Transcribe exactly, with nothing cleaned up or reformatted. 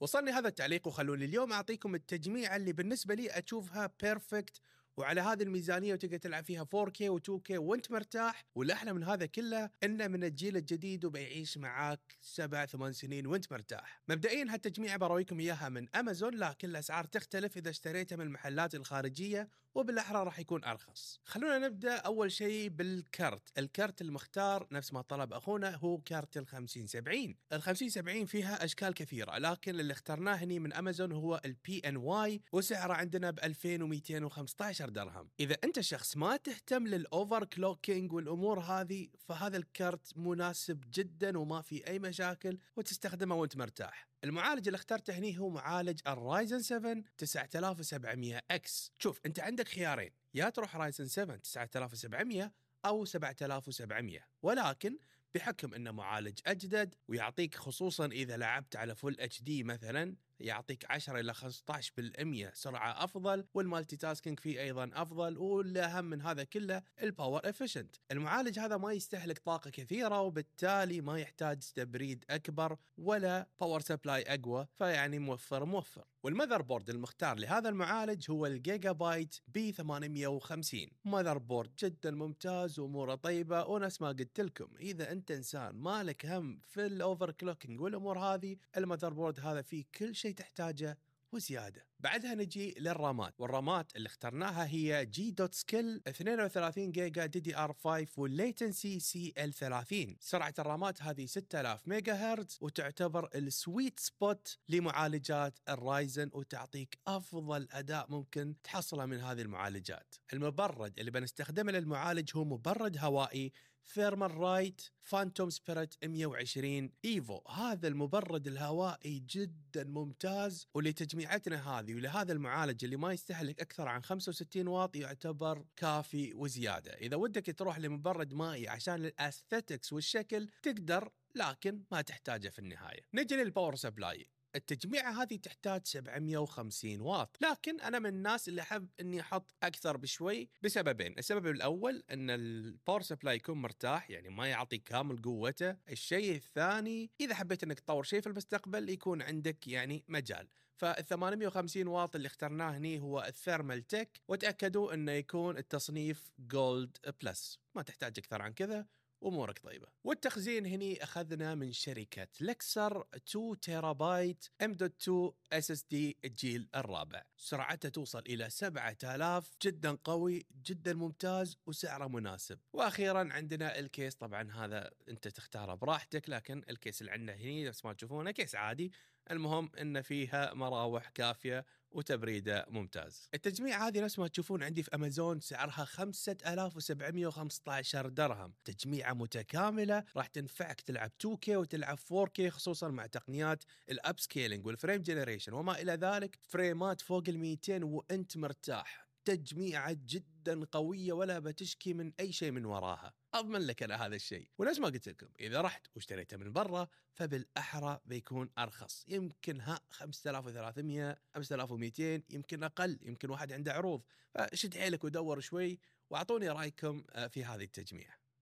وصلني هذا التعليق وخلوني اليوم أعطيكم التجميع اللي بالنسبة لي أشوفها بيرفكت وعلى هذه الميزانية وتقدر تلعب فيها فور كي و تو كي وانت مرتاح. والأحلى من هذا كله إنه من الجيل الجديد وبيعيش معاك سبع ثمان سنين وانت مرتاح. مبدئيا هالتجميعة برويكم إياها من أمازون، لكن الأسعار تختلف إذا اشتريتها من المحلات الخارجية وبالأحرى راح يكون أرخص. خلونا نبدأ أول شيء بالكرت. الكرت المختار نفس ما طلب أخونا هو كارت الخمسين سبعين. الخمسين سبعين فيها أشكال كثيرة، لكن اللي اخترناه هني من أمازون هو البي ان واي وسعره عندنا ب ألفين ومئتين وخمسة عشر درهم. إذا أنت شخص ما تهتم للأوفر كلوكينج والأمور هذه فهذا الكرت مناسب جدا وما في أي مشاكل وتستخدمه وانت مرتاح. المعالج اللي اخترته هني هو معالج الرايزن سفن تسعة آلاف وسبعمية اكس. شوف انت عندك خيارين، يا تروح رايزن سفن تسعة آلاف وسبعمية او سبعة آلاف وسبعمية، ولكن بحكم انه معالج اجدد ويعطيك خصوصا اذا لعبت على فول اتش دي مثلا يعطيك عشرة إلى خمسة عشر بالمئة سرعة أفضل، والمالتي تاسكينج فيه أيضا أفضل، والأهم من هذا كله الباور إفيشنت. المعالج هذا ما يستهلك طاقة كثيرة وبالتالي ما يحتاج تبريد أكبر ولا باور سبلاي أقوى، فيعني موفر موفر. والمذر بورد المختار لهذا المعالج هو الجيجا بايت بي ثمانمية وخمسين. مذر بورد جدا ممتاز وأموره طيبة، ونفس ما قلت لكم إذا أنت إنسان مالك هم في الأوفر كلوكينج والأمور هذه المذر بورد هذا فيه كل شيء تحتاجه وزيادة. بعدها نجي للرامات، والرامات اللي اخترناها هي جي دوت سكيل اثنين وثلاثين جيجا دي دي ار خمسة والليتنسي سي ال ثلاثين. سرعة الرامات هذه ستة آلاف ميجا هرتز وتعتبر السويت سبوت لمعالجات الرايزن وتعطيك أفضل أداء ممكن تحصله من هذه المعالجات. المبرد اللي بنستخدمه للمعالج هو مبرد هوائي ثيرمال رايت فانتوم سبيريت مئة وعشرين ايفو. هذا المبرد الهوائي جدا ممتاز، ولتجميعتنا هذه ولهذا المعالج اللي ما يستهلك اكثر عن خمسة وستين واط يعتبر كافي وزيادة. اذا ودك تروح لمبرد مائي عشان الاستاتكس والشكل تقدر، لكن ما تحتاجه في النهاية. نجي للباور سبلاي. التجميعة هذه تحتاج سبعمية وخمسين واط، لكن أنا من الناس اللي أحب أني أحط أكثر بشوي بسببين. السبب الأول أن الباور سبلاي يكون مرتاح، يعني ما يعطي كامل قوته. الشيء الثاني إذا حبيت أنك تطور شيء في المستقبل يكون عندك يعني مجال. فالثمانمية وخمسين واط اللي اخترناه هني هو الثيرمال تك، وتأكدوا أنه يكون التصنيف جولد بلس، ما تحتاج أكثر عن كذا أمورك طيبة. والتخزين هني أخذنا من شركة لكسر اثنين تيرا بايت ام دوت اثنين اس اس دي الجيل الرابع، سرعته توصل إلى سبعة آلاف، جدا قوي جدا ممتاز وسعره مناسب. وأخيرا عندنا الكيس، طبعا هذا أنت تختاره براحتك، لكن الكيس اللي عندنا هني نفس ما تشوفونه كيس عادي، المهم إن فيها مراوح كافية وتبريده ممتاز. التجميع هذه نفس ما تشوفون عندي في أمازون سعرها خمسة آلاف وسبعمية وخمسة عشر درهم. تجميعة متكاملة راح تنفعك تلعب تو كي وتلعب فور كي، خصوصا مع تقنيات الاب سكيلينج والفريم جنريشن وما إلى ذلك، فريمات فوق الميتين وانت مرتاح. تجميعة جدا قوية ولا بتشكي من أي شيء من وراها، أضمن لك أنا هذا الشيء. ونفس ما قلت لكم إذا رحت واشتريته من برا فبالأحرى بيكون أرخص، يمكن ها خمسة آلاف وثلاثمية خمسة آلاف ومئتين، يمكن أقل، يمكن واحد عنده عروض. فشد حيلك ودور شوي وأعطوني رأيكم في هذه التجميع.